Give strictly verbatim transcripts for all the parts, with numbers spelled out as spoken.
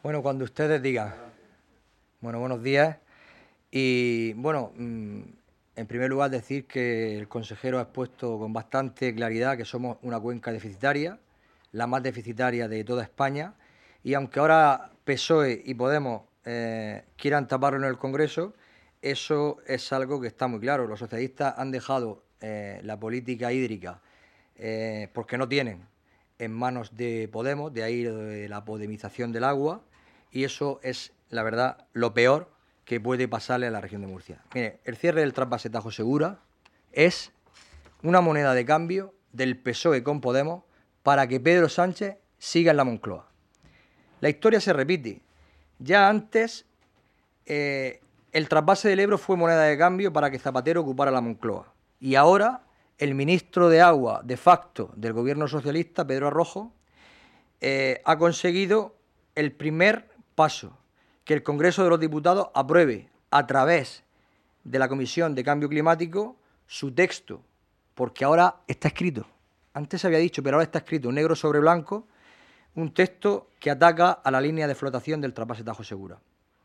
Bueno, cuando ustedes digan. Bueno, buenos días. Y bueno, en primer lugar decir que el consejero ha expuesto con bastante claridad que somos una cuenca deficitaria, la más deficitaria de toda España, y aunque ahora P S O E y Podemos eh, quieran taparlo en el Congreso, eso es algo que está muy claro. Los socialistas han dejado eh, la política hídrica eh, porque no tienen en manos de Podemos, de ahí de la podemización del agua, y eso es, la verdad, lo peor que puede pasarle a la región de Murcia. Mire, el cierre del trasvase Tajo Segura es una moneda de cambio del P S O E con Podemos para que Pedro Sánchez siga en la Moncloa. La historia se repite. Ya antes eh, el trasvase del Ebro fue moneda de cambio para que Zapatero ocupara la Moncloa. Y ahora el ministro de Agua de facto del gobierno socialista, Pedro Arrojo, eh, ha conseguido el primer paso, que el Congreso de los Diputados apruebe a través de la Comisión de Cambio Climático su texto, porque ahora está escrito. Antes se había dicho, pero ahora está escrito negro sobre blanco, un texto que ataca a la línea de flotación del trasvase Tajo Segura.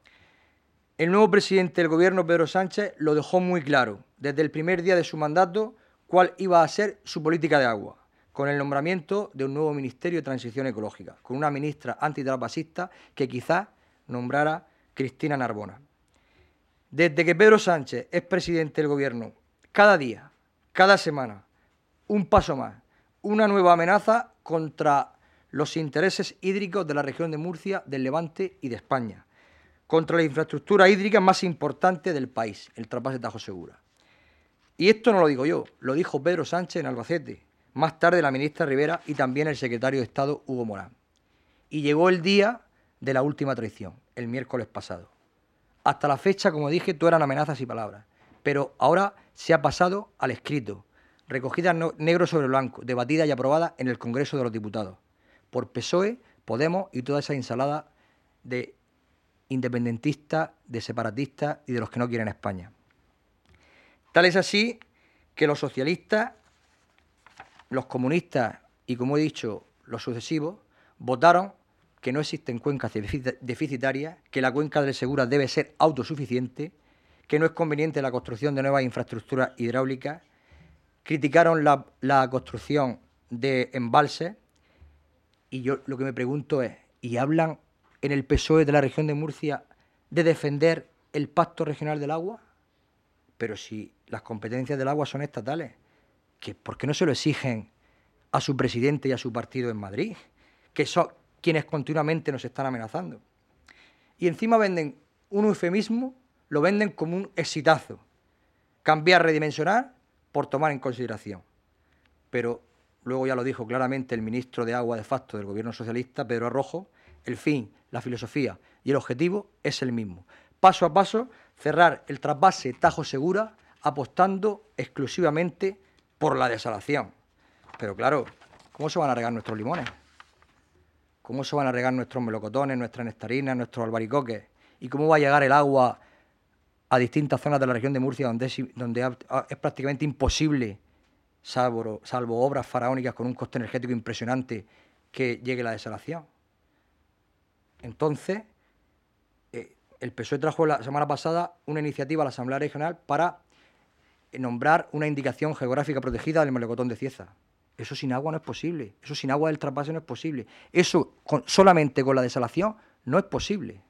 El nuevo presidente del Gobierno, Pedro Sánchez, lo dejó muy claro desde el primer día de su mandato cuál iba a ser su política de agua, con el nombramiento de un nuevo Ministerio de Transición Ecológica, con una ministra antitrapasista que quizás nombrara Cristina Narbona. Desde que Pedro Sánchez es presidente del Gobierno, cada día, cada semana, un paso más, una nueva amenaza contra los intereses hídricos de la región de Murcia, del Levante y de España, contra la infraestructura hídrica más importante del país, el trasvase Tajo Segura. Y esto no lo digo yo, lo dijo Pedro Sánchez en Albacete, más tarde la ministra Rivera y también el secretario de Estado, Hugo Morán. Y llegó el día de la última traición, el miércoles pasado. Hasta la fecha, como dije, todo eran amenazas y palabras, pero ahora se ha pasado al escrito, recogida negro sobre blanco, debatida y aprobada en el Congreso de los Diputados, por P S O E, Podemos y toda esa ensalada de independentistas, de separatistas y de los que no quieren España. Tal es así que los socialistas, los comunistas y, como he dicho, los sucesivos, votaron que no existen cuencas deficitarias, que la cuenca del Segura debe ser autosuficiente, que no es conveniente la construcción de nuevas infraestructuras hidráulicas, criticaron la, la construcción de embalses, y yo lo que me pregunto es, ¿y hablan en el P S O E de la región de Murcia de defender el Pacto Regional del Agua? Pero si las competencias del agua son estatales, ¿que ¿por qué no se lo exigen a su presidente y a su partido en Madrid? Que son quienes continuamente nos están amenazando. Y encima venden un eufemismo, lo venden como un exitazo. Cambiar, redimensionar, por tomar en consideración. Pero luego ya lo dijo claramente el ministro de Agua de facto del gobierno socialista, Pedro Arrojo, el fin, la filosofía y el objetivo es el mismo. Paso a paso, cerrar el trasvase Tajo Segura apostando exclusivamente por la desalación. Pero claro, ¿cómo se van a regar nuestros limones? ¿Cómo se van a regar nuestros melocotones, nuestras nectarinas, nuestros albaricoques? ¿Y cómo va a llegar el agua a distintas zonas de la región de Murcia donde es, donde es prácticamente imposible, salvo, salvo obras faraónicas con un coste energético impresionante, que llegue la desalación? Entonces, eh, el P S O E trajo la semana pasada una iniciativa a la Asamblea Regional para nombrar una indicación geográfica protegida del melocotón de Cieza. Eso sin agua no es posible. Eso sin agua del trasvase no es posible. Eso con, solamente con la desalación no es posible.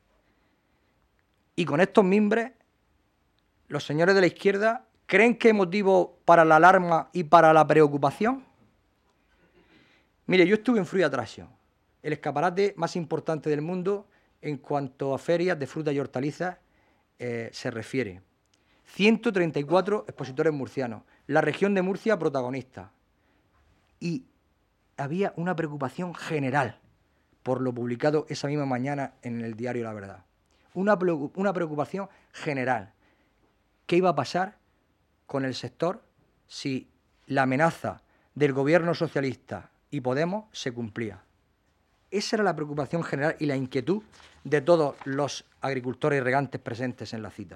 Y con estos mimbres, los señores de la izquierda creen que hay motivo para la alarma y para la preocupación. Mire, yo estuve en Fruit Attraction, el escaparate más importante del mundo en cuanto a ferias de frutas y hortalizas eh, se refiere. ciento treinta y cuatro expositores murcianos, la región de Murcia protagonista. Y había una preocupación general por lo publicado esa misma mañana en el diario La Verdad. Una, una preocupación general. ¿Qué iba a pasar con el sector si la amenaza del gobierno socialista y Podemos se cumplía? Esa era la preocupación general y la inquietud de todos los agricultores y regantes presentes en la cita.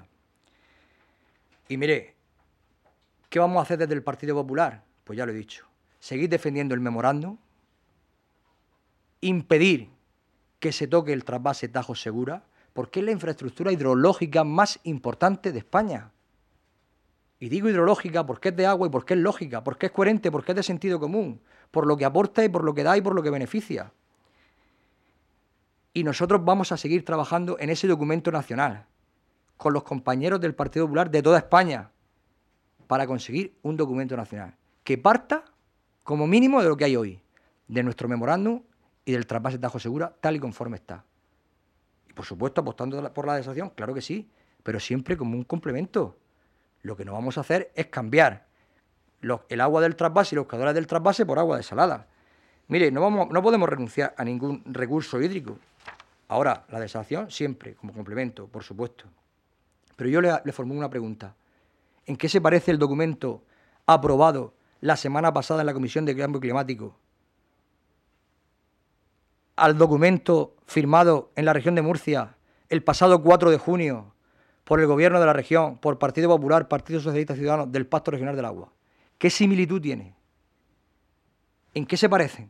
Y mire, ¿qué vamos a hacer desde el Partido Popular? Pues ya lo he dicho. Seguir defendiendo el memorándum, impedir que se toque el trasvase Tajo Segura, porque es la infraestructura hidrológica más importante de España. Y digo hidrológica porque es de agua y porque es lógica, porque es coherente, porque es de sentido común, por lo que aporta y por lo que da y por lo que beneficia. Y nosotros vamos a seguir trabajando en ese documento nacional, con los compañeros del Partido Popular de toda España, para conseguir un documento nacional que parta, como mínimo, de lo que hay hoy, de nuestro memorándum y del trasvase Tajo Segura, tal y conforme está. Y, por supuesto, apostando por la desación, claro que sí, pero siempre como un complemento. Lo que no vamos a hacer es cambiar los, el agua del trasvase y los caudales del trasvase por agua desalada. Mire, no, vamos, no podemos renunciar a ningún recurso hídrico. Ahora, la desación siempre como complemento, por supuesto. Pero yo le, le formulo una pregunta. ¿En qué se parece el documento aprobado la semana pasada en la Comisión de Cambio Climático al documento firmado en la región de Murcia el pasado cuatro de junio por el Gobierno de la región, por Partido Popular, Partido Socialista Ciudadano, del Pacto Regional del Agua? ¿Qué similitud tiene? ¿En qué se parecen?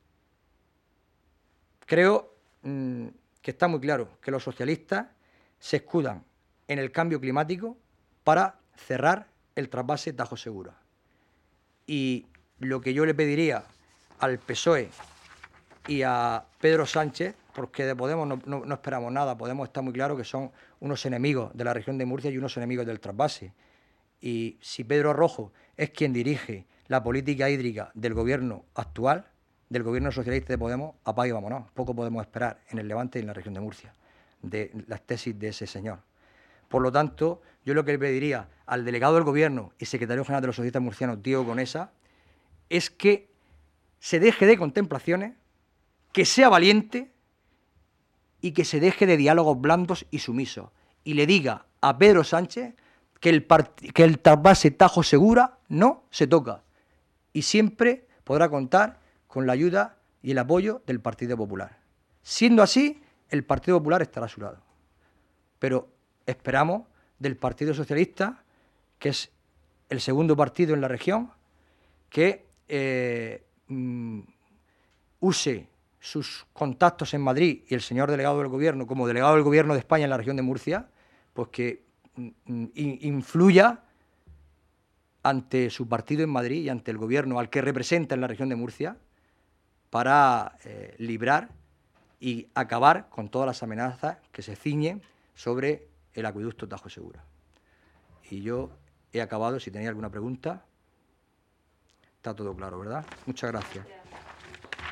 Creo mmm, que está muy claro que los socialistas se escudan en el cambio climático para cerrar el trasvase Tajo Segura. Y lo que yo le pediría al P S O E y a Pedro Sánchez, porque de Podemos no, no, no esperamos nada, Podemos está muy claro que son unos enemigos de la región de Murcia y unos enemigos del trasvase. Y si Pedro Rojo es quien dirige la política hídrica del gobierno actual, del gobierno socialista de Podemos, apague y vámonos. Poco podemos esperar en el Levante y en la región de Murcia de las tesis de ese señor. Por lo tanto, yo lo que le pediría al delegado del Gobierno y secretario general de los socialistas murcianos, Diego Conesa, es que se deje de contemplaciones, que sea valiente y que se deje de diálogos blandos y sumisos. Y le diga a Pedro Sánchez que el, que el trasvase Tajo Segura no se toca. Y siempre podrá contar con la ayuda y el apoyo del Partido Popular. Siendo así, el Partido Popular estará a su lado. Pero esperamos del Partido Socialista, que es el segundo partido en la región, que eh, mm, use sus contactos en Madrid y el señor delegado del Gobierno, como delegado del Gobierno de España en la región de Murcia, pues que mm, influya ante su partido en Madrid y ante el Gobierno al que representa en la región de Murcia para eh, librar y acabar con todas las amenazas que se ciñen sobre el acueducto Tajo Segura. Y yo he acabado. Si tenéis alguna pregunta, está todo claro, ¿verdad? Muchas gracias.